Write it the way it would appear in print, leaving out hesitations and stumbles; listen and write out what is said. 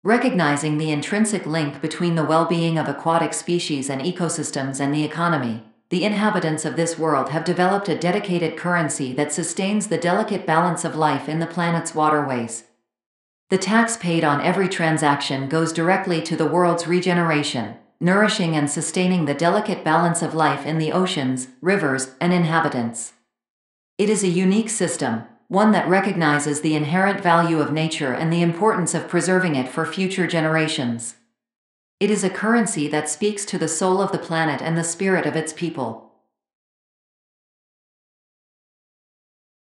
Recognizing the intrinsic link between the well-being of aquatic species and ecosystems and the economy, the inhabitants of this world have developed a dedicated currency that sustains the delicate balance of life in the planet's waterways. The tax paid on every transaction goes directly to the world's regeneration, nourishing and sustaining the delicate balance of life in the oceans, rivers, and inhabitants. It is a unique system, one that recognizes the inherent value of nature and the importance of preserving it for future generations. It is a currency that speaks to the soul of the planet and the spirit of its people.